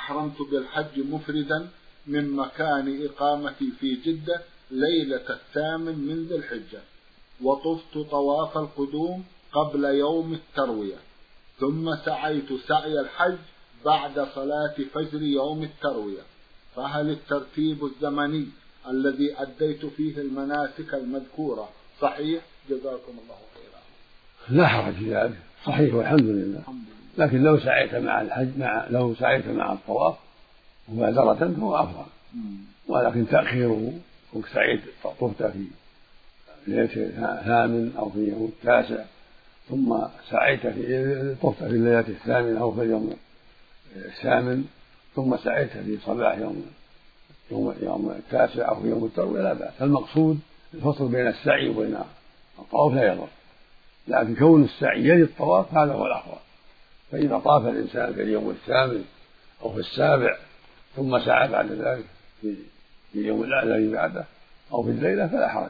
أحرمت بالحج مفردا من مكان إقامتي في جدة ليلة 8 من ذي الحجة، وطفت طواف القدوم قبل يوم التروية، ثم سعيت سعي الحج بعد صلاة فجر يوم التروية، فهل الترتيب الزمني الذي أديت فيه المناسك المذكورة صحيح؟ جزاكم الله خيرا. لا حرج في ذلك، صحيح والحمد لله. لكن لو سعيت مع الحج لو سعيت مع الطواف مبادرة فهو أفضل، ولكن تأخيره كنت سعيت طفت في ليلة 8 أو في يوم 9 ثم سعيت طفت في الليلة 8 أو في اليوم 8 ثم سعيت في صباح يوم 9 أو في يوم التروية لا بأس. المقصود الفصل بين السعي وبين الطواف لا يضر، لكن كون السعي يلي الطواف هذا هو الأفضل. فإذا طاف الإنسان في اليوم 8 أو في 7 ثم سعى بعد ذلك في اليوم الذي بعده أو في الليلة فلا حرج.